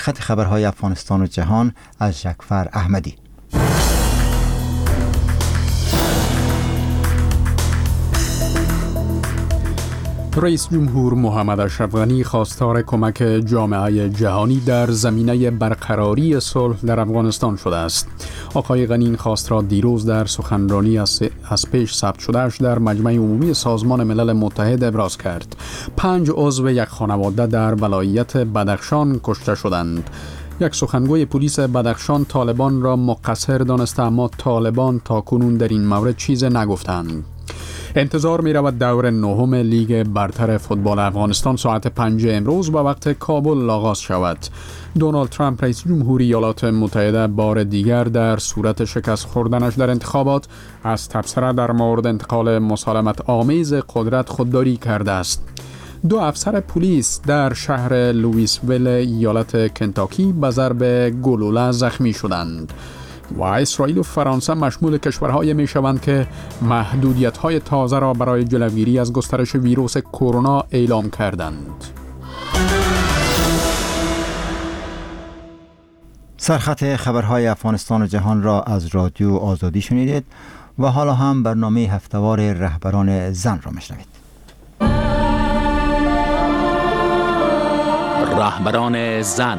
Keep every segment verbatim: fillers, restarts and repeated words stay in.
خط خبرهای افغانستان و جهان از جعفر احمدی. رئیس جمهور محمد اشرف غنی خواستار کمک جامعه جهانی در زمینه برقراری صلح در افغانستان شده است. آقای غنی این خواست را دیروز در سخنرانی از, از پیش ثبت شدهش در مجمع عمومی سازمان ملل متحد ابراز کرد. پنج عضو یک خانواده در ولایت بدخشان کشته شدند. یک سخنگوی پلیس بدخشان طالبان را مقصر دانسته، اما طالبان تاکنون در این مورد چیز نگفتند. انتظار می رود دور نهم لیگ برتر فوتبال افغانستان ساعت پنج امروز با وقت کابل آغاز شود. دونالد ترامپ رئیس جمهوری ایالات متحده بار دیگر در صورت شکست خوردنش در انتخابات از تبصره در مورد انتقال مسالمت آمیز قدرت خودداری کرده است. دو افسر پلیس در شهر لوئیسویل ایالت کنتاکی به ضرب گلوله زخمی شدند. و اسرائیل و فرانسه مشمول کشورهای می شوند که محدودیت‌های تازه را برای جلوگیری از گسترش ویروس کرونا اعلام کردند. سرخط خبرهای افغانستان و جهان را از رادیو آزادی شنیدید و حالا هم برنامه هفته‌وار رهبران زن را میشنوید. رهبران زن.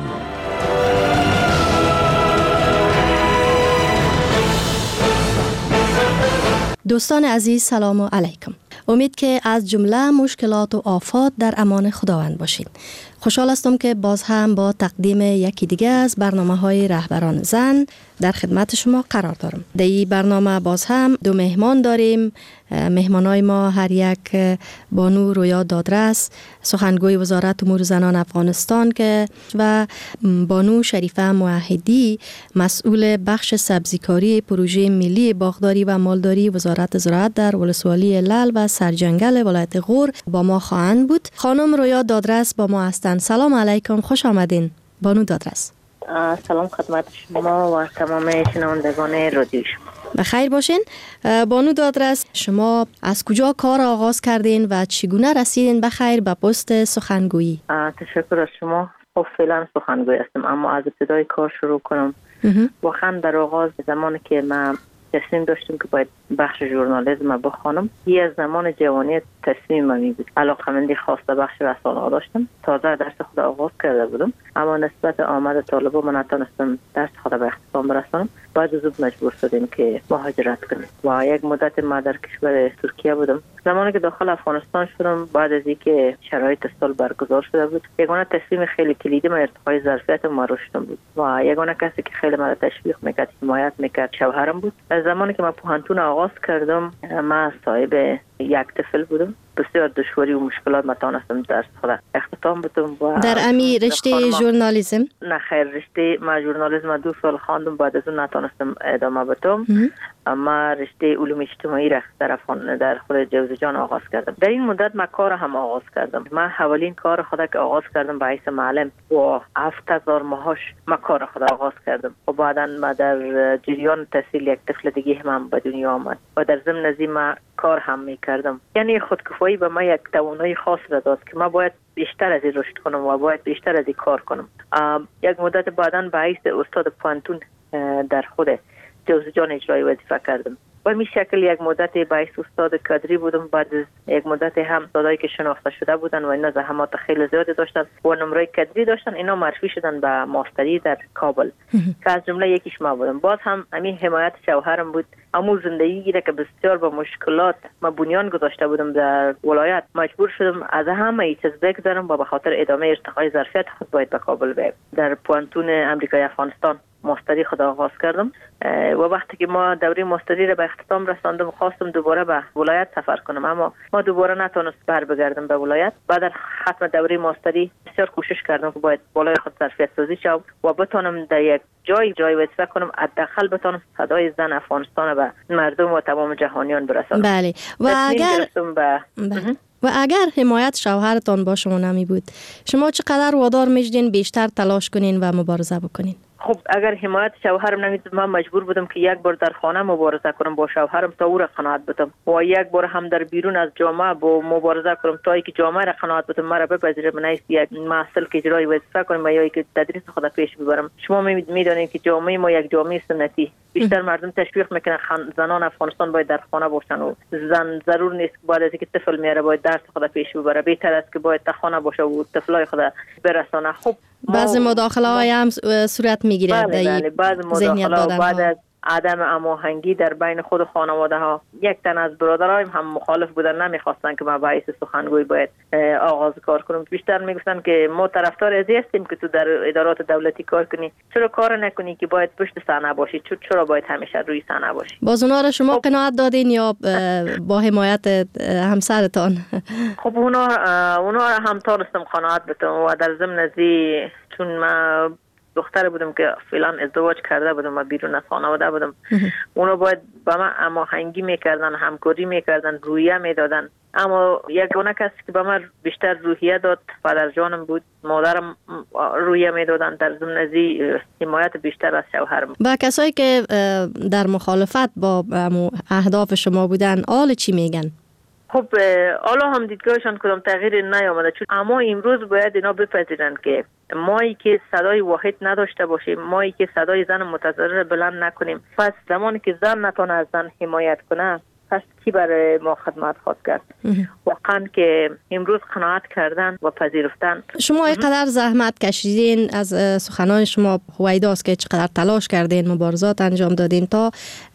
دوستان عزیز، سلام علیکم. امید که از جمله مشکلات و آفات در امان خداوند باشید. خوشحال هستم که باز هم با تقدیم یکی دیگه از برنامه‌های رهبران زن در خدمت شما قرار دارم. در این برنامه باز هم دو مهمان داریم. مهمانای ما هر یک بانو رویا دادرس، سخنگوی وزارت امور زنان افغانستان که و بانو شریفه موحدی، مسئول بخش سبزیکاری پروژه ملی باغداری و مالداری وزارت زراعت در ولسوالی لعل و سرجنگل ولایت غور با ما خواهند بود. خانم رویا دادرس با ما هستند. سلام علیکم، خوش آمدین بانو دادرس. سلام خدمت شما و تمام شنوندگان رادیو شما. بخیر باشین. بانو دادرس، شما از کجا کار آغاز کردین و چگونه رسیدین بخیر به پست سخنگویی؟ تشکر از شما. خب فعلا سخنگوی هستم، اما از ابتدای کار شروع کنم. واقعا در آغاز زمانی که من تصمیم داشتم که باید بخش ژورنالیسم بخوانم، یه از زمان جوانی تصمیم من بود. علاقه‌مندی خاص به بخش رسانه‌ها داشتم. تازه درس خود آغاز کرده بودم، اما نسبت آمد طالبا من نتونستم درس خود به اختتام برسانم. بعد از اون مجبور شدیم که مهاجرت کنیم و یک مدت ما در کشور ترکیه بودم. زمانی که داخل افغانستان شدم، بعد از اینکه شرایط سال برگزار شده بود، یگانه تصمیم خیلی کلیدی من ارتقای ظرفیت ما رشدم بود و یگانه کسی که خیلی مرا تشویق میکرد، حمایت میکرد، شوهرم بود. از زمانی که من پوهنتون آغاز کردم، من صاحب یک طفل بودم. بسیار دشواری و مشکلات ما تانستم درس خود اختتام بدم. و در امی رشته ژورنالیسم؟ نه خیر، رشته ما ژورنالیسم دو سال خواندم، بعد از اون نتونستم ادامه بدم. اما رشته علوم اجتماعی را در افغان در خود جوزجان آغاز کردم. در این مدت من کار هم آغاز کردم. من اولین کار خود که آغاز کردم به حیث معلم و هفت هزار ماهاش من کار خود آغاز کردم و بعدا ما در جریان تحصیل یک طفل دیگه هم به دنیا آمد و در ضمن از این من کار هم میکردم. یعنی خودکفایی به من یک توانایی خاص را داد که من باید بیشتر از این رشد کنم و باید بیشتر از این کار کنم. یک مدت بعداً به حیث استاد پوهنتون در خود جوزجان اجرای وظیفه کردم و می شکل یک مدت به حیث استاد کادری بودم. بعد از یک مدت هم استادایی که شناخته شده بودن و اینا زحمات خیلی زیادی داشتن و نمره کادری داشتن، اینا معرفی شدن به ماستری در کابل که از جمله یکیش ما بودم. باز هم همین حمایت شوهرم بود. اما زندگی که بسیار با مشکلات ما بنیان گذاشته بودم در ولایت، مجبور شدم از همه چیز بگذرم و به خاطر ادامه ارتقای ظرفیت خود باید به کابل برم. در پوهنتون امریکای افغانستان ماستری خود آغاز کردم و وقتی که ما دوره ماستری را به اختتام رساندم، خواستم دوباره به ولایت سفر کنم، اما ما دوباره نتونست بر بگردم به ولایت. بعد از ختم دوره ماستری بسیار کوشش کردم که باید بالای خود ظرفیت سازی شم و بتونم در یک جای جای وظیفه کنم، حداقل بتونم صدای زن افغانستان به مردم و تمام جهانیان برسانم. بله. و اگر به... و اگر حمایت شوهرتان با شما نمی بود، شما چقدر وادار میشدین بیشتر تلاش کنین و مبارزه بکنین؟ خب اگر حمایت شوهرم نمید من مجبور بودم که یک بار در خانه مبارزه کنم با شوهرم تا او را قناعت بدم و یک بار هم در بیرون از جامعه با مبارزه کنم تا اینکه جامعه را قناعت بدم مرا بپذیره. من نیست یک محصل که اجرای وظیفه کنم یا که تدریس خود پیش ببرم. شما میدونید که جامعه ما یک جامعه سنتی، بیشتر مردم تشویق میکنن زنان افغانستان باید در خانه باشن و زن ضرور نیست که بعد از اینکه طفل میاره باید درس خود پیش ببره، بهتر است که باید در خانه باشه و طفلای خود برسانه. خب بعضی مداخله های هم صورت میگیره. بله بله بعض مداخله بعد از عدم هماهنگی در بین خود خانواده ها، یک تن از برادرای هم مخالف بودن، نمیخواستن که ما باعث سخنگوی باید آغاز کار کنیم. بیشتر میگفتن که ما طرفدار ازی هستیم که تو در ادارات دولتی کار کنی، چرا کار نکنی که باید پشت صحنه باشی، چرا باید همیشه روی صحنه باشی. باز اونا رو شما خب قناعت دادین یا با حمایت همسرتان؟ خب اونا اونا هم تونستم قناعت بدم و در ضمن ازی چون ما دختر بودم که فعلا ازدواج کرده بودم و بیرون از خانواده بودم، اونا باید با من هماهنگی میکردن، همکاری میکردن، رویه میدادن. اما یگانه کسی که به من بیشتر روحیه داد پدر جانم بود، مادرم رویه میدادن، در ضمن ازی حمایت بیشتر از شوهرم. با کسایی که در مخالفت با اهداف شما بودن آل چی میگن؟ خب حالا هم دیدگاهشان کدام تغییر نیامده، چون اما امروز باید اینا بپذیرند که مایی که صدای واحد نداشته باشیم، مایی که صدای زن متضرر بلند نکنیم، پس زمانی که زن نتونه از زن حمایت کنه پس کی برای ما خدمت خواهد کرد؟ واقعا که امروز قناعت کردن و پذیرفتن. شما اینقدر زحمت کشیدین، از سخنان شما هویداست که چقدر تلاش کردین، مبارزات انجام دادین تا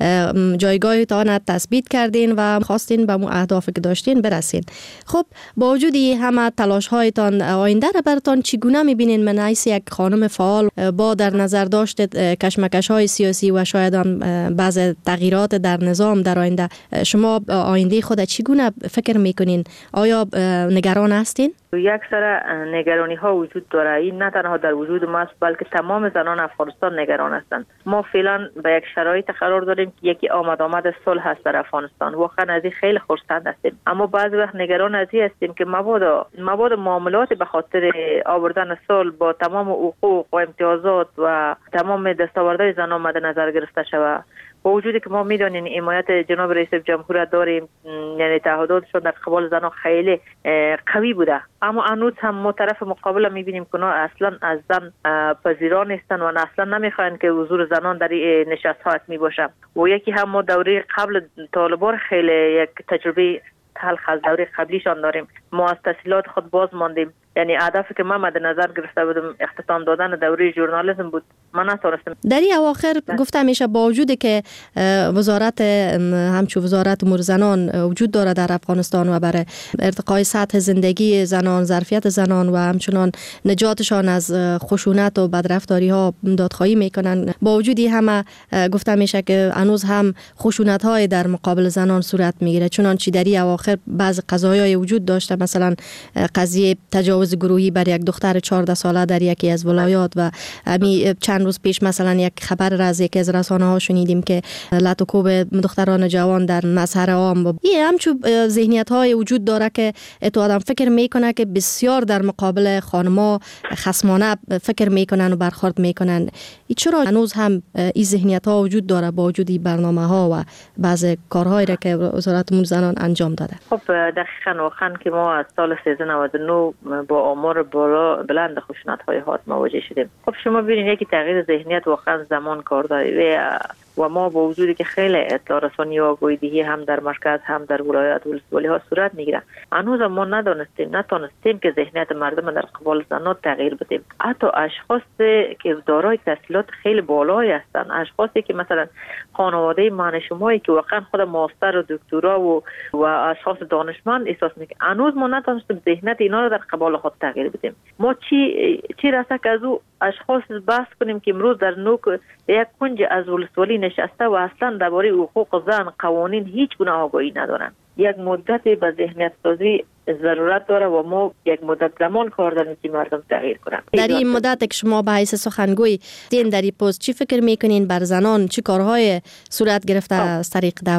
جایگاهتان تثبیت کردین و خواستین به مو اهدافی که داشتین برسین. خب با وجود همه تلاش هایتان، آینده را براتون چگونه میبینین؟ من حیث یک خانم فعال با در نظر داشت کشمکش های سیاسی و شاید بعض تغییرات در نظام در آینده، شما آینده خود چگونه فکر میکنین؟ آیا نگران هستین؟ یک سر نگرانی ها وجود داره. این نه تنها در وجود ماست بلکه تمام زنان افغانستان نگران هستند. ما فعلا به یک شرایط قرار داریم که یکی آمد آمد صلح هست در افغانستان. واقعا از این خیلی خرسند هستیم، اما بعضی وقت نگران از این هستیم که مبادا مبادا معاملات به خاطر آوردن صلح با تمام حقوق و امتیازات و تمام دستاوردهای زنان مد نظر گرفته شود. با وجودی که ما میدونیم حمایت جناب رئیس جمهور داریم، یعنی تعهداتشون در قبال زنان خیلی قوی بوده، اما هنوز هم ما طرف مقابل میبینیم که اونا اصلا از زن پذیران نیستن و اصلا نمیخواین که حضور زنان در این نشست ها حتمی باشه. و یکی هم ما دوره قبل طالبان خیلی یک تجربه تلخ از دوره قبلیشان داریم. ما از تحصیلات خود باز ماندیم، یعنی هدفی که من مد نظر گرفته بودم اختتام دادن دوره ژورنالیسم بود، من نتونستم. در این اواخر گفتم میشه با وجودی که وزارت همچون وزارت امور زنان وجود داره در افغانستان و برای ارتقای سطح زندگی زنان، ظرفیت زنان و همچنان نجاتشان از خشونت و بدرفتاری ها دادخواهی میکنن، با وجودی همه گفتم میشه که هنوز هم خشونت های در مقابل زنان صورت میگیره. چنانچه در این اواخر بعض قضایای وجود داشته، مثلا قضیه تجاوز گروهی بر یک دختر چهارده ساله در یکی از ولایات و امی چند روز پیش مثلا یک خبر را از یکی از رسانه ها شنیدیم که لطوکوب دختران جوان در مظهر عام. این همچون ذهنیت های وجود داره که تو آدم فکر میکنه که بسیار در مقابل خانما خصمانه فکر میکنن و برخورد میکنن. چرا هنوز هم این ذهنیت ها وجود داره با وجود برنامه ها و بعض کارهایی را که وزارت امور زنان انجام داده؟ خب دقیقاً واقعا که ما از سال سیزده نود و نه با آمار بالا بلند خشونت های حاد مواجه شدیم. خب شما ببینید یکی تغییر ذهنیت واقعا زمان کار داره و ما با وجودی که خیلی اطلاع رسانی و آگاهی‌دهی هم در مرکز هم در ولایات و ولسوالی ها صورت میگیره، هنوز ما ندانستیم نتونستیم که ذهنیت مردم در قبال زنان تغییر بدیم. حتی اشخاص که دارای تحصیلات خیلی بالایی هستند، اشخاصی که مثلا خانواده من شمایی که واقعا خود ماستر و دکترا و و اشخاص دانشمند احساس میکنه، هنوز ما نتونستیم ذهنیت اینا رو در قبال خود تغییر بدیم. ما چی چی راسته که از او اشخاص بحث کنیم که امروز در نوک یک کنج از ولسوالی نشسته و اصلا درباره حقوق زن قوانین هیچ گونه آگاهی ندارن. یک مدت به ذهنیت سازی ضرورت داره و ما یک مدت زمان کار داریم که مردم تغییر کنن. در این مدت که شما به حیث سخنگوی دین در این پست چی فکر میکنین بر زنان چی کارهای صورت گرفته از طریق دولت؟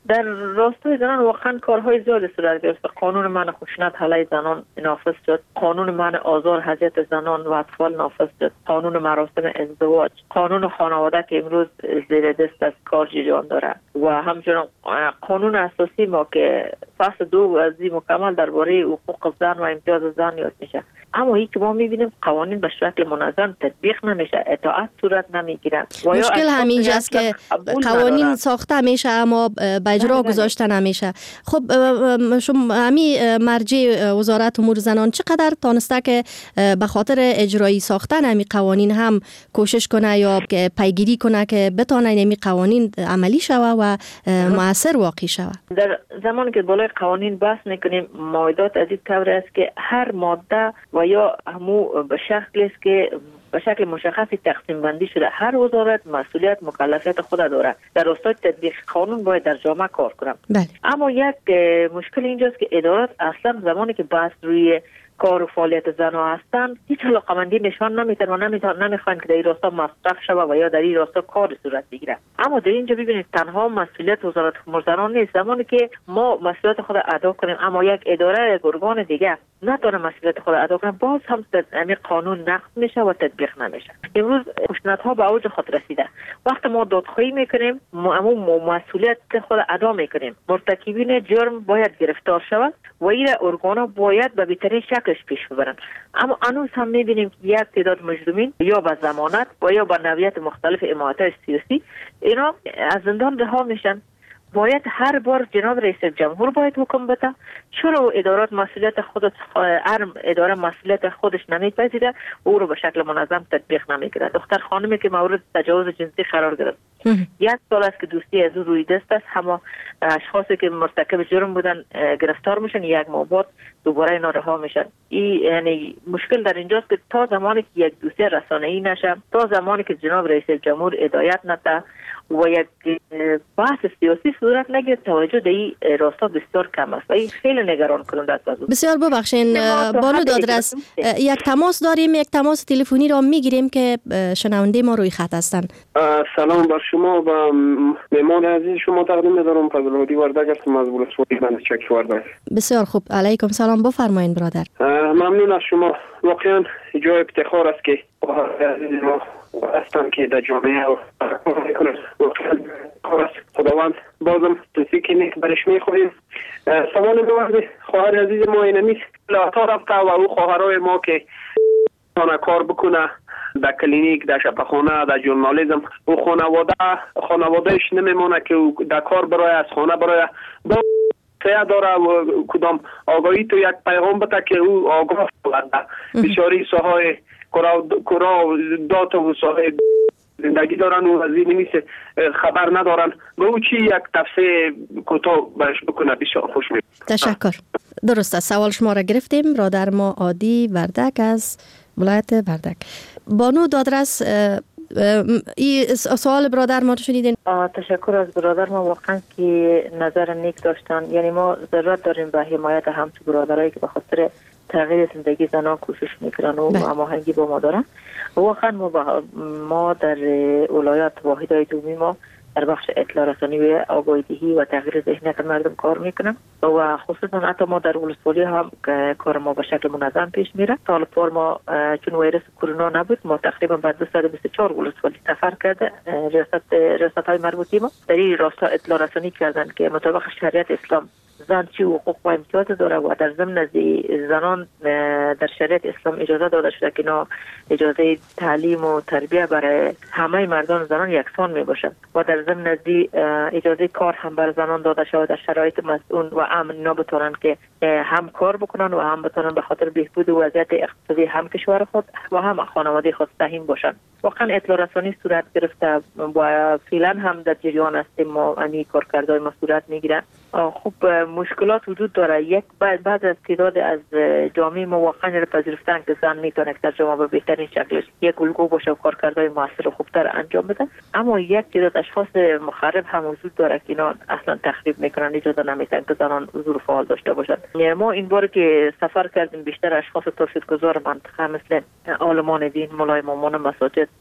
در راستای زنان واقعا کارهای زیادی صورت گرفت. قانون منع خشونت علیه زنان نافذ شد، قانون منع آزار اذیت زنان و اطفال نافذ شد، قانون مراسم ازدواج، قانون خانواده که امروز زیر دست از کار جریان داره و همچنین قانون اساسی ما که فصل دو از مکمل درباره حقوق زن و امتیاز زن یاد میشه. اما این که ما میبینیم قوانین به شکل منظم تطبیق نمیشه، اطاعت صورت نمیگیره. مشکل همینجاست که قوانین ساخته میشه اما به اجرا گذاشته نمیشه. خب شما همین مرجع وزارت امور زنان چقدر تانسته که به خاطر اجرایی ساختن همین قوانین هم کوشش کنه یا پیگیری کنه که بتونه همین قوانین عملی شوه و مؤثر واقع شوه؟ در زمانی که بالای قوانین بحث میکنیم، مایدات از این طور است که هر ماده و یا همو به شکلی است که به شکل مشخصی تقسیم بندی شده. هر وزارت مسئولیت مکلفیت خود داره. در راستای تطبیق قانون باید در جامعه کار کنم. بله. اما یک مشکل اینجاست که ادارات اصلا زمانی که بحث روی کار و فعالیت زنها هستند هیچ علاقه‌مندی نشان نمیدن و نمیتونن نمیخوان که در این راستا مصرف شوه و یا در این راستا کار صورت بگیره. اما در اینجا ببینید تنها مسئولیت وزارت امور زنان نیست. زمانی که ما مسئولیت خود ادا کنیم اما یک اداره یک ارگان دیگه نتونه مسئولیت خود ادا کنه، باز هم همین قانون نقض میشه و تطبیق نمیشه. امروز خشونت ها به اوج خود رسیده. وقتی ما دادخواهی میکنیم ما مسئولیت خود ادا میکنیم. مرتکبین جرم باید گرفتار شود و این ارگانا باید به بهترین شکلش پیش ببرن. اما هنوز هم میبینیم که یک تعداد مجرمین یا به ضمانت و یا به نوعیت مختلف حمایت سیاسی اینا از زندان رها میشن. باید هر بار جناب رئیس جمهور باید حکم بده. چرا ادارات مسئولیت خودش ارم اداره مسئولیت خودش نمیپذیره و او رو به شکل منظم تطبیق نمیکنه؟ دختر خانمی که مورد تجاوز جنسی قرار گرفت یک سال است که دوستی از او روی دست است، اما اشخاصی که مرتکب جرم بودن گرفتار میشن، یک ماه بعد دوباره اینا رها میشن. این یعنی مشکل در اینجاست که تا زمانی که یک دوسیه رسانه‌ای نشه، تا زمانی که جناب رئیس جمهور هدایت نده و یک بحث سیاسی صورت نگیره، توجه در این راستا بسیار کم است و این خیلی نگران کننده است. بسیار ببخشین بانو دادرس، یک تماس داریم، یک تماس تلفنی را میگیریم که شنونده ما روی خط هستن. سلام بر شما و مهمان عزیز شما تقدیم می‌دارم. فضل‌الدین وردک هستم از ولسوالی بند چک وردک. بسیار خوب، علیکم سلام، بفرمایید برادر. ممنون از شما. واقعا جای افتخار است که عزیز ما هستن که در جامعه و خداوند بازم توفیق نیک برش میخوریم. سوال دوازده خواهر عزیز ما اینه نیست لحظا رفته و او خواهرای ما که تانه کار بکنه در کلینیک، در شفاخانه، در ژورنالیسم، او خانواده خانوادهش نمیمونه که در کار برای از خانه برای با سیاه داره و کدام آگاهی تو یک پیغام بده که او آگاه شود. بسیاری ساهای کرا دات و ساهای زندگی دارن و از این نیست خبر ندارن. به او چی یک تفسیر کوتاه برش بکنه بسیار خوش میاد. تشکر. درسته، سوال شما را گرفتیم. برادر ما عادی وردک از ولایت وردک. بانو دادرس، این سوال برادر ما رو شنیدین؟ تشکر از برادر ما، واقعا که نظر نیک داشتن. یعنی ما ضرورت داریم به حمایت همچون برادرایی که به خاطر تغییر زندگی زنان کوشش میکنن و هماهنگی با ما دارن. واقعا ما, ما در ولایت واحدهای دومی ما در بخش اطلاع رسانی و آگاهی دهی و تغییر ذهنیت مردم کار میکنم و خصوصا حتی ما در ولسوالی هم کار ما به شکل منظم پیش میره. سال پر ما چون ویروس کرونا نبود، ما تقریبا بعد دویست و بیست و چهار ولسوالی سفر کرده. ریاست ریاست های مربوطی ما در این راستا اطلاع رسانی کردن که مطابق شریعت اسلام زن چی حقوق و امتیاز داره و در ضمن از زنان در شریعت اسلام اجازه داده شده که اینا اجازه تعلیم و تربیه برای همه مردان زنان یکسان می باشه و در ضمن از اجازه کار هم بر زنان داده شده در شرایط مسئول و امن اینا بتونن که هم کار بکنن و هم بتونن به خاطر بهبود وضعیت اقتصادی هم کشور خود و هم خانواده خود سهم باشن. واقعا اطلاع رسانی صورت گرفته و فعلا هم در جریان هستیم. ما امی کارکردهای ما صورت میگیرن. خب مشکلات وجود داره. یک بعد بعد از تعداد از جامعه ما واقعا را پذیرفتن که زن میتونه در جامعه به بهترین شکلش یک الگو باشه و کارکردهای موثر و خوبتر انجام بده. اما یک تعداد اشخاص مخرب هم وجود داره که اینا اصلا تخریب میکنن، اجازه نمیدن که زنان حضور فعال داشته باشن. ما این بار که سفر کردیم بیشتر اشخاص ترشدگزار منطقه مثل عالمان دین، ملای مامان مساجد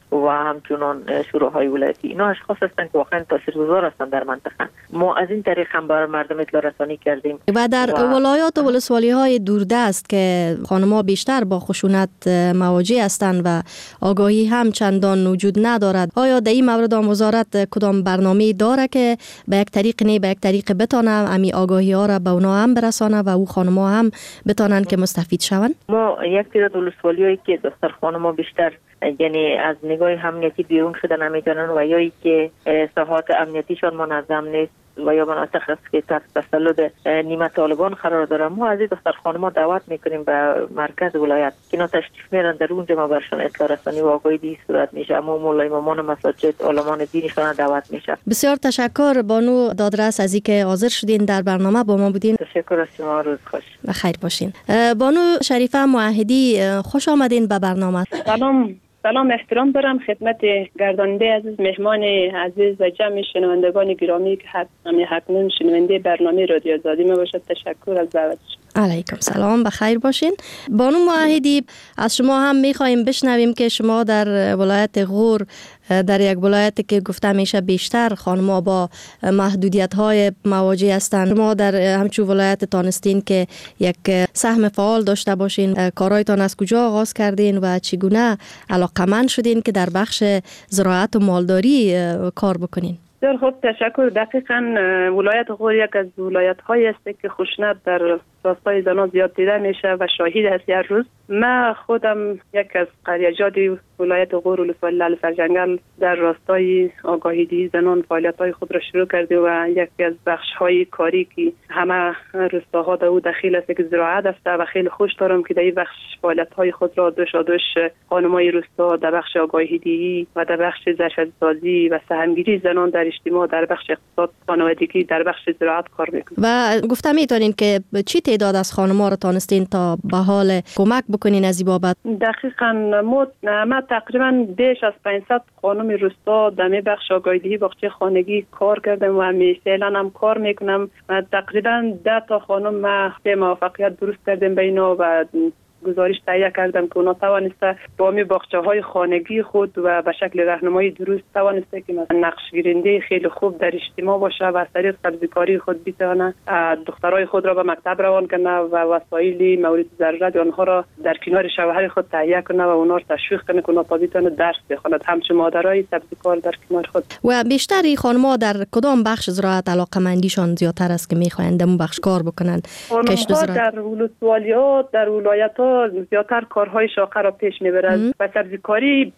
و همچنان شوراهای ولایتی. اینا اشخاص هستند که واقعا تاثیرگذار هستند در منطقه. ما از این طریق هم بر مردم اطلاع رسانی کردیم. و در و... ولایات و ولسوالی های دوردست که خانم‌ها بیشتر با خشونت مواجه هستند و آگاهی هم چندان وجود ندارد، آیا در این مورد وزارت کدام برنامه داره که به یک طریق نه به یک طریق بتونه امی آگاهی ها را به اونا هم برسانه و او خانم‌ها هم بتونن که مستفید شوند؟ ما یک تعداد ولسوالیایی که دختر خانم‌ها بیشتر یعنی از نگاه امنیتی بیرون شده نمیتونن و یا ای که ساحات امنیتیشان منظم نیست و یا مناطق است که تحت تسلط نیمه طالبان قرار داره، ما از این دختر خانم‌ها دعوت میکنیم به مرکز ولایت که اینا تشریف میرن، در اونجا ما برشان اطلاع رسانی و آگاهی دی صورت میشه. اما مولای امامان مساجد علمان دینشان دعوت میشه. بسیار تشکر بانو دادرس از اینکه حاضر شدین در برنامه با ما بودین. تشکر از شما، روز خوش و خیر باشین. بانو شریفه موحدی، خوش آمدین به برنامه. سلام. سلام احترام دارم خدمت گرداننده عزیز، مهمان عزیز و جمع شنوندگان گرامی که همین حتما شنونده برنامه رادیو آزادی ما باشد. تشکر از دعوتش. علیکم سلام، بخیر باشین. بانو موحدی، از شما هم میخوایم بشنویم که شما در ولایت غور، در یک ولایتی که گفته میشه بیشتر خانم‌ها با محدودیت های مواجه هستند، شما در همچون ولایت تانستین که یک سهم فعال داشته باشین، کارایتان از کجا آغاز کردین و چگونه علاقمند شدین که در بخش زراعت و مالداری کار بکنین؟ بسیار خوب، تشکر. دقیقاً ولایت غور یک از ولایت هایی است که خشونت در راستای زنان زیاد دیده میشه و شاهد هستی هر روز. من خودم یک از قریه‌جات ولایت غور ولسوالی لعل سرجنگل در راستای آگاهی دهی زنان فعالیت‌های خود را شروع کرده و یکی از بخش‌های کاری که همه روستاها در او دخیل است که زراعت است و خیلی خوش دارم که در این بخش فعالیت‌های خود را دوش دوش خانم‌های روستا در بخش آگاهی دهی و در بخش زرشت‌سازی و سهمگیری زنان در اجتماع، در بخش اقتصاد خانوادگی، در بخش زراعت کار می‌کنند. و گفتم می‌تونین که چی تعداد از خانم‌ها را تانستین تا به حال کمک بکنین از این بابت؟ دقیقاً ما ما تقریباً بیش از پانصد خانم روستا در بخش آگاهی باغچه خانگی کار کردم و می فعلا هم کار میکنم. تقریباً ده تا خانم ما به موفقیت درست کردم به اینا و گزارش تهیه کردم که اونا توانسته با می باغچه های خانگی خود و به شکل راهنمایی درست توانسته که مثلا نقش گیرنده خیلی خوب در اجتماع باشه و از طریق سبزیکاری خود بتونه دخترای خود را به مکتب روان کنه و وسایل مورد ضرورت آنها را در کنار شوهر خود تهیه کنه و اونا را تشویق کنه که اونا تا بتونه درس بخونند، همچون مادرای سبزیکار در کنار خود. و بیشتر خانم‌ها در کدام بخش زراعت علاقه‌مندیشان زیادتر است که می‌خواهند اون بخش کار بکنن؟ کشت زراعت در ولسوالی‌ها، در ولایت‌ها زیادتر کارهای شاخه را پیش میبرد و سبزیکاری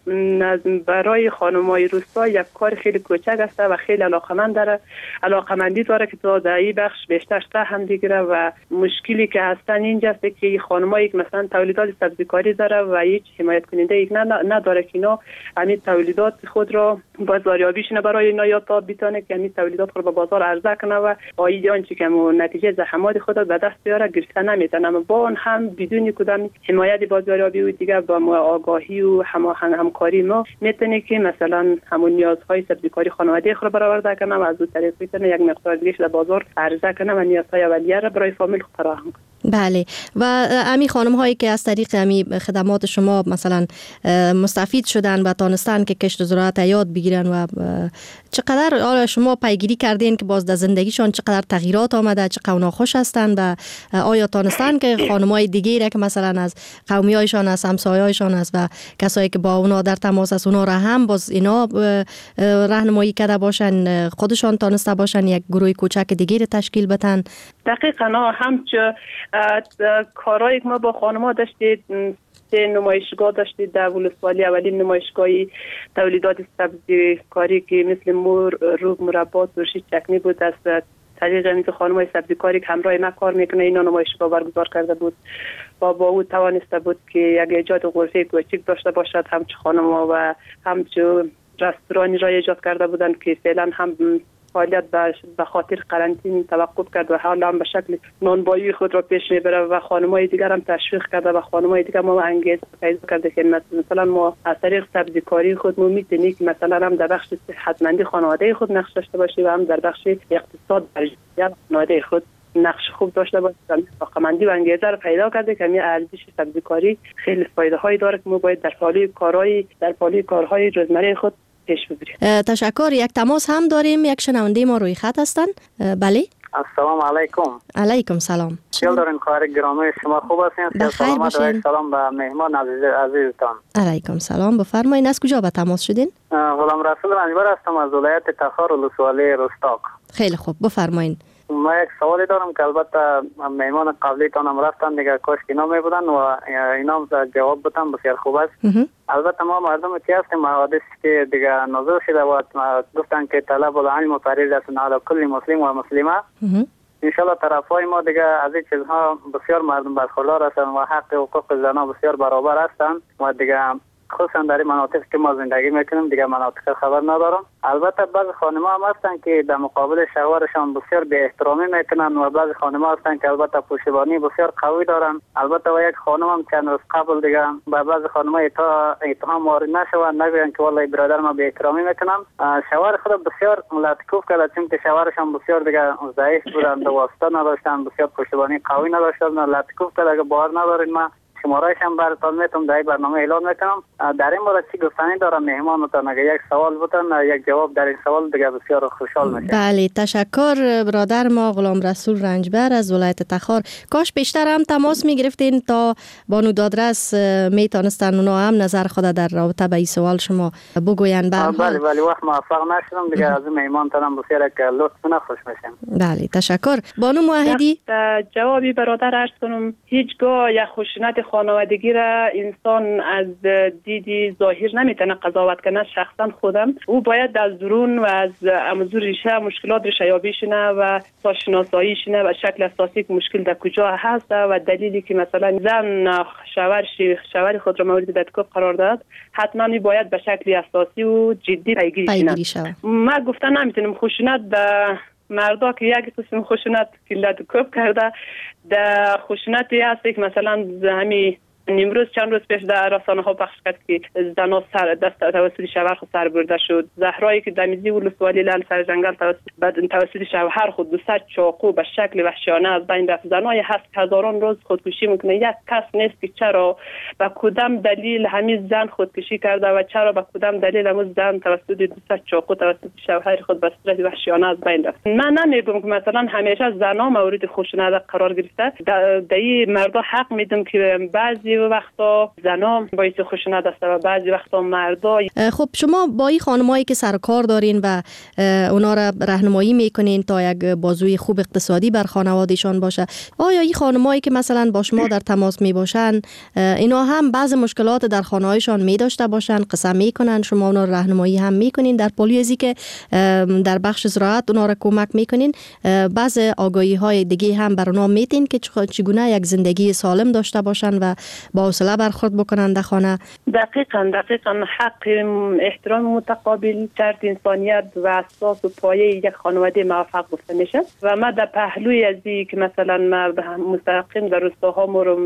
برای خانم‌های روستا یک کار خیلی کوچک است و خیلی علاقمند داره، علاقمندی داره که تا در این بخش بیشتر سهم بگیره و مشکلی که هستن اینجا است که خانم‌هایی که مثلا تولیدات سبزیکاری داره و هیچ حمایت کننده یک نداره که اینا همین تولیدات خود را بازاریابیش برای اینا یا تا بتونه که همین تولیدات رو به بازار عرضه کنه و آید آنچه که نتیجه زحمات خود به دست بیاره گرفته نمیتونه. با اون هم بدون کدام حمایت بازاریابی و دیگه با ما آگاهی و هماهنگ همکاری ما میتونه که مثلا همون نیازهای سبزیکاری خانواده خود برآورده کنه و از اون طریق میتونه یک مقدار دیگه در بازار عرضه کنه و نیازهای اولیه را برای فامیل فراهم کنه. بله. و امی خانم هایی که از طریق امی خدمات شما مثلا مستفید شدن و تانستن که کشت و زراعت یاد بگیرن و چقدر آیا شما پیگیری کردین که باز در زندگیشان چقدر تغییرات آمده، چقدر اونا خوش هستن و آیا تانستن که خانم‌های دیگه را که مثلا از قومیایشان، از همسایه‌هایشان است و کسایی که با اونا در تماس است اونا را هم باز اینا راهنمایی کرده باشن، خودشان تانسته باشن یک گروه کوچک دیگه را تشکیل بدن؟ دقیقاً همچه کارایی که ما با خانم‌ها داشتید، سه نمایشگاه داشتید در ولسوالی. اولین نمایشگاهی تولیدات سبزی کاری که مثل مور، روب، مربا، ترشی، چکنی بود، از طریق مثل خانم‌های سبزیکاری که همراه ما کار میکنه اینا نمایشگاه برگزار کرده بود و با او توانسته بود که یک ایجاد غرفه کوچک داشته باشد. همچه خانم‌ها و همچه رستورانی را ایجاد کرده بودند که فعلا هم فعالیت به خاطر قرنطینه توقف کرد و حالا هم به شکل نانبایی خود را پیش میبره و خانم‌های دیگر هم تشویق کرده و خانم‌های دیگر ما انگیزه پیدا کرده که مثلا ما از طریق سبزیکاری خود ما میتونیم که مثلا هم در بخش صحتمندی خانواده خود نقش داشته باشیم و هم در بخش اقتصاد برای خانواده خود نقش خوب داشته باشه، طاقتمندی و انگیزه رو پیدا کرده که همین ارزش سبزیکاری خیلی فایده هایی داره که ما باید در پالی کارهای در پالی کارهای روزمره خود پیش ببریم. تشکر. یک تماس هم داریم، یک شنونده ما روی خط هستن. بله. السلام علیکم. علیکم سلام. چیل دارین خواهر گرامی، شما خوب هستین؟ بخیر باشین. سلام به مهمان عزیز عزیزتان. علیکم سلام، بفرمایید. از کجا به تماس شدین؟ غلام رسول رنجبر هستم از ولایت تخار ولسوالی رستاق. خیلی خوب، بفرمایید. ما یک سوالی دارم که البته مهمان قبلی تانم رفتن دیگه، کاش که اینا می بودن و اینا جواب بدن بسیار خوب است. البته ما مردم که هستیم حوادث که دیگه نازل شده و گفتن که طلب العلم فریضه علی کل مسلم و مسلمه. انشالله طرفای ما دیگه از این چیزها بسیار مردم برخوردار هستند و حق حقوق زنان بسیار برابر هستند و دیگه خصوصا در این مناطق که ما زندگی میکنیم دیگه مناطق خبر ندارم. البته بعضی خانم‌ها هم هستن که در مقابل شوهرشان بسیار بی احترامی میکنن و بعضی خانم‌ها هستن که البته پشتیبانی بسیار قوی دارن. البته و یک خانم هم چند روز قبل دیگه با بعضی خانم‌ها تا اتهام وارد نشوند، نگوین که والله برادر ما بی احترامی میکنن. شوهر خود بسیار لطیف کرد چون که شوهرشان بسیار دیگه ضعیف بودن، واسطه نداشتن، بسیار پشتیبانی قوی نداشتن. لطیف کرد اگه باور ندارین ما شماره‌اش هم براتون میتونم در برنامه اعلام میکنم. در این مورد چی گفتنی دارم مهمانتون؟ اگه یک سوال بودن یک جواب در این سوال دیگه بسیار خوشحال میشم. بله تشکر. برادر ما غلام رسول رنجبر از ولایت تخار، کاش بیشتر هم تماس میگرفتین تا بانو دادرس میتونستن اونا هم نظر خود در رابطه به این سوال شما بگوین. بله بله وقت موفق نشدم دیگه. از مهمانتون هم بسیار که لطف نه خوش میشم. بله تشکر. بانو موحدی جوابی برادر عرض کنم، هیچگاه یک خشونت خانوادگی را انسان از دیدی ظاهر نمیتونه قضاوت کنه. شخصا خودم او باید از درون و از امزور ریشه مشکلات ریشه یابی شنه و تا شناسایی شنه و شکل اساسی که مشکل در کجا هست و دلیلی که مثلا زن شوهر شوهر خود را مورد تکاف قرار داد، حتما می باید به شکل اساسی و جدی پیگیری شنه. ما گفتن نمیتونم خشونت به مردا که یک قسم خشونت کلت کوب کرده، در خشونتی هست که مثلا همین امروز چند روز پیش در رسانه ها پخش کرد که زنها سر دست توسط شوهر خود سر برده شد. زهرایی که دمیزی ولسوالی لال سر جنگل توسط توسط شوهر خود دو صد چاقو به شکل وحشیانه از بین رفت. زنای هست هزاران روز خودکشی میکنه، یک کس نیست که چرا به کدام دلیل همین زن خودکشی کرده و چرا به کدام دلیل همون زن توسط دو صد چاقو توسط شوهر خود به صورت وحشیانه از بین رفت. من نمیگم که مثلا همیشه زنها مورد خشونت قرار گرفته. در این مردا حق میدم که بعضی وقتا زنا باعث خشونت است و بعضی وقتا مردا. خب شما با این خانمایی که سر کار دارین و اونا را راهنمایی میکنین تا یک بازوی خوب اقتصادی بر خانوادهشان باشه، آیا این خانمایی که مثلا با شما در تماس می باشن اینا هم بعض مشکلات در خانه‌هایشان می داشته باشن، قسم میکنن، شما اونا را راهنمایی هم میکنین در پالیوزی که در بخش زراعت اونا را کمک میکنین، بعض آگاهی های دیگه هم بر اونا میتین که چگونه یک زندگی سالم داشته باشن و با حوصله برخورد بکنن در خانه؟ دقیقاً دقیقاً حق احترام متقابل، شرط انسانیت و اساس و پایه یک خانواده موفق گفته میشه. و ما در پهلوی از این که مثلا ما مستقیم در روستاها مرم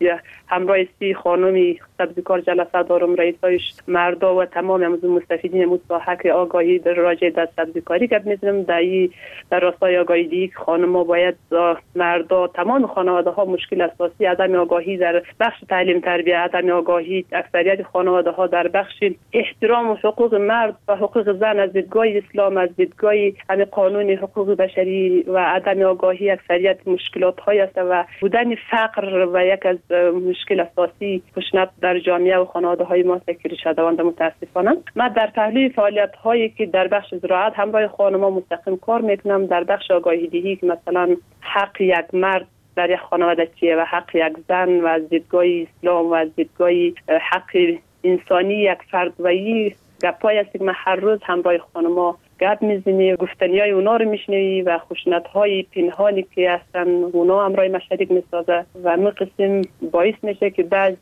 همراه سی خانمی سبزیکار جلسه دارم، رئیسایش مردا و تمام امروز مستفیدین مصاحب که آگاهی در راجع در سبزیکاری گپ میزنم. در در راستای آگاهی دیگه خانم‌ها باید مردا تمام خانواده ها مشکل اساسی عدم آگاهی در بخش تعلیم تربیت، عدم آگاهی اکثریت خانواده ها در بخش احترام و حقوق مرد و حقوق زن از دیدگاه اسلام، از دیدگاه همین قانون حقوق بشری و عدم آگاهی اکثریت مشکلات های است و بودن فقر و یک از مشکل اساسی خشونت در جامعه و خانواده های ما سکری شده‌اند. متاسفانه ما در تحلیل فعالیت هایی که در بخش زراعت همراه خانم‌ها مستقیم کار میکنم، در بخش آگاهی دهی که مثلا حق یک مرد در یک خانواده چیه و حق یک زن و از دیدگاه اسلام و از دیدگاه حق انسانی یک فرد و این گپایی است که ما هر روز همراه خانم‌ها گپ میزنی، گفتنیای اونا رو میشنوی و خشونت‌های پنهانی که هستن اونا همراه ما شریک میسازه و می قسم باعث میشه که بعضی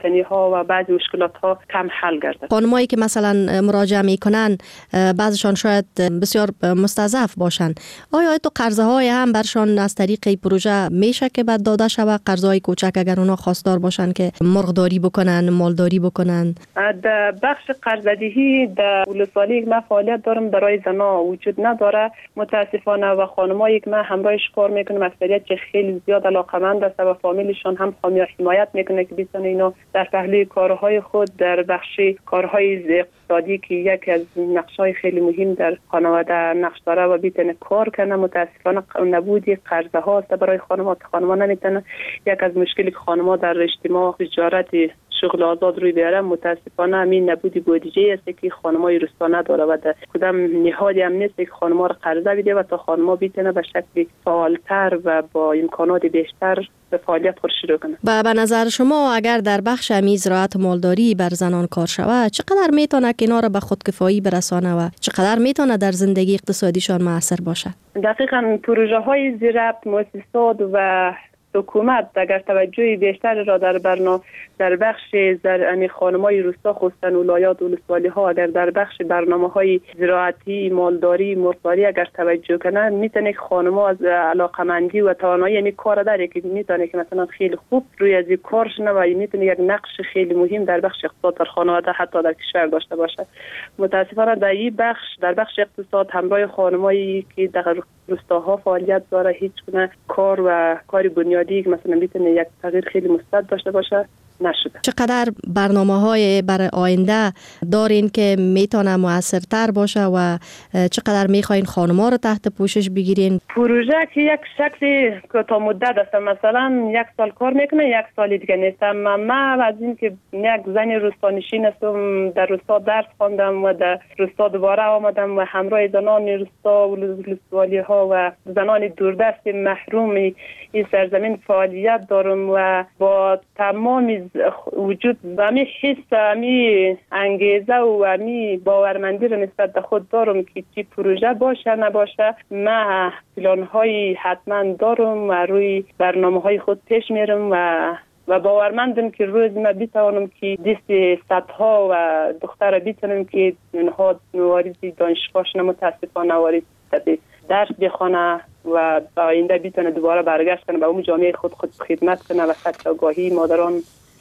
ناتنی ها و بعضی مشکلات ها کم حل گردد. خانمایی که مثلا مراجعه میکنن بعضشان شاید بسیار مستضعف باشن، آیا تو قرضه های هم برشان از طریق پروژه میشه که بعد داده شود؟ قرضه های کوچک اگر اونا خواستار باشن که مرغداری بکنن، مالداری بکنن؟ در بخش قرضه‌دهی در ولسوالی ما فعالیت دارم برای زنا وجود نداره متاسفانه و خانمایی که من همراهش کار میکنم اکثریت که خیلی زیاد علاقمند است و فامیلشون هم حمایت میکنه که بتونه اینا در پهلوی کارهای خود در بخش کارهای اقتصادی که یکی از نقش‌های خیلی مهم در خانواده نقش داره و بتونه کار کنه. متاسفانه نبودی قرضه ها است برای خانم‌ها که خانم‌ها نمیتونه. یک از مشکلی که خانم‌ها در اجتماع تجارت شغل آزاد روی بیاره متاسفانه همین نبودی بودجه است که خانم‌های روستا نداره و در کدام نهادی هم نیست که خانم‌ها را قرضه بده و تا خانم‌ها بتونه به شکل فعالتر و با امکانات بیشتر به فعالیت خود شروع کنه. و به نظر شما اگر در بخش امی زراعت مالداری بر زنان کار شود چقدر میتونه که اینا را به خودکفایی برسانه و چقدر میتونه در زندگی اقتصادیشان موثر باشه؟ دقیقاً پروژه های زیربط مؤسسات و حکومت اگر توجه بیشتر را در برنامه در بخش زرعنی خانم‌های روستا خصوصا ولایات و ولسوالی ها اگر در بخش برنامه‌های زراعتی مالداری مرغداری اگر توجه کنند میتونه که خانم‌ها از علاقمندی و توانایی می کار داره که میتونه که مثلا خیلی خوب روی از کارش نه و میتونه یک نقش خیلی مهم در بخش اقتصاد در خانواده حتی در کشور داشته باشه. متاسفانه در این بخش در بخش اقتصاد همراه خانم‌هایی که در روستاها فعالیت داره هیچ گونه کار و کاری بنیادی که مثلا میتونه یک تغییر خیلی مثبت داشته باشه نشده. چقدر برنامه‌های برای آینده دارین که میتونه موثرتر باشه و چقدر میخواین خانم‌ها رو تحت پوشش بگیرین؟ پروژه که یک شکل کوتاه مدت است، مثلا یک سال کار میکنه یک سال دیگه نیست. من از این که یک زن روستانشین هستم، در روستا درس خواندم و در روستا دوباره آمدم و همراه زنان روستا و ولسوالی ها و زنان دوردست محروم این سرزمین فعالیت دارم و با تمام وجود و می حس می انگیزه و می باورمندی رو نسبت به خود دارم که چی پروژه باشه نباشه من پلان های حتما دارم و روی برنامه های خود پیش میرم و و باورمندم که روز ما بتوانم که دست صدها و دختر بتونم که اونها وارد دانشگاهش متاسفانه وارد درس بخونه و با آینده بتونه دوباره برگشت کنه به اون جامعه خود خود خدمت کنه و سطح آگاهی مادران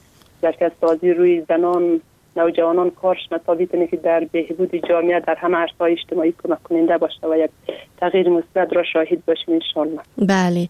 در سازی روی زنان نوجوانان کارش تا بتونه که در بهبود جامعه در همه عرصه‌های اجتماعی کمک کننده باشه و یک تغییر مثبت را شاهد باشیم ان شاء الله. بله،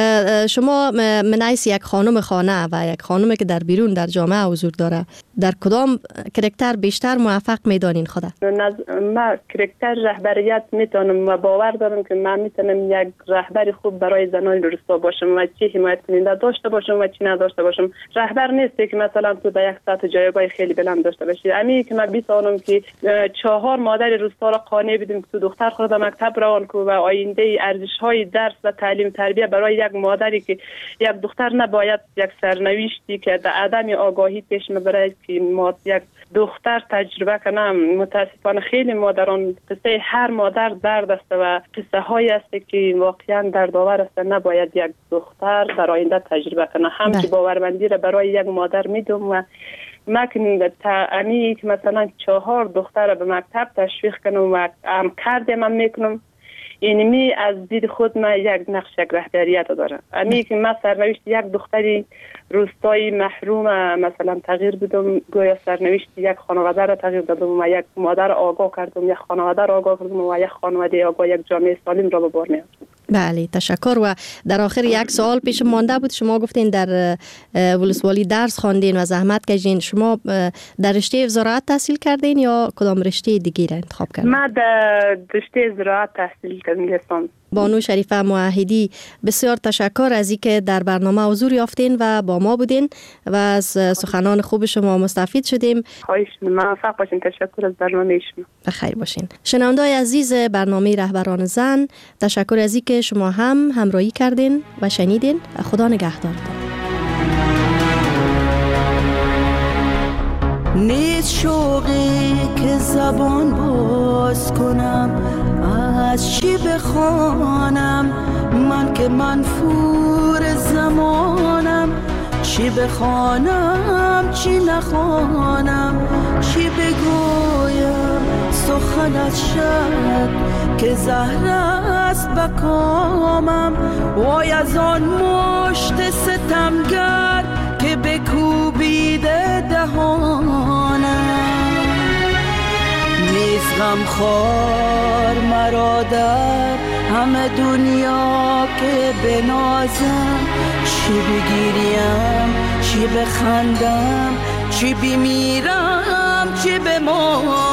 شما منعیس یک خانم خانه و یک خانمی که در بیرون در جامعه حضور داره، در کدام کرکتر بیشتر موفق میدانین خود؟ من کرکتر رهبریت میتونم و باور دارم که من میتونم یک رهبر خوب برای زنان روستا باشم و چه حمایت کننده داشته باشم و چه نداشته باشم. رهبر نیست که مثلا تو به یک سطح جایگاه خیلی بلند داشته باشی. امی که من بتونم که چهار مادر روستا را قانع بدم که تو دختر خود به مکتب روان کو و آینده ارزش‌های درس و تعلیم تربیت برای یک مادری که یک دختر نباید یک سرنوشتی که در عدم آگاهی پیش میبره که ما یک دختر تجربه کنم. متاسفانه خیلی مادران قصه هر مادر درد است و قصه هایی است که واقعا دردآور است. نباید یک دختر در آینده تجربه کنه. هم که باورمندی را برای یک مادر میدم و مکنون امی که مثلا چهار دختر به مکتب تشویق کنم و هم کردم هم میکنم اینمی از دید خود من یک نقش یک رهبریت دارم. امی که من سرنوشت یک دختری روستایی محروم مثلا تغییر بدم، گویا سرنوشت یک خانواده را تغییر دادم و یک مادر آگاه کردم، یک خانواده را آگاه کردم و یک خانواده آگاه، یک جامعه سالم را به بار میارم. بله، تشکر. و در آخر یک سوال پیش مانده بود. شما گفتین در ولسوالی درس خواندین و زحمت کشیدین. شما در رشته زراعت تحصیل کردین یا کدام رشته دیگه را انتخاب کردین؟ من در رشته زراعت تحصیل کردم، لیسانس. بانو شریفه موحدی، بسیار تشکر از اینکه در برنامه حضور یافتین و با ما بودین و از سخنان خوب شما مستفید شدیم. خواهش می‌کنم. موفق باشین. تشکر از برنامه شما. بخیر باشین. شنونده‌های عزیز برنامه رهبران زن، تشکر از اینکه شما هم همراهی کردین و شنیدین. خدا نگهدارتان. نیست شوقی که زبان باز کنم، از چی بخوانم من که منفور زمانم. چی بخوانم چی نخوانم، چی بگویم سخن از شب که زهر است بکامم. وای از آن مشت ستمگر که بکوبیده دهانم. نیست غم خوار مرا در همه دنیا که بنازم، چی بگیریم چی بخندم، چی بمیرم چی بمانم.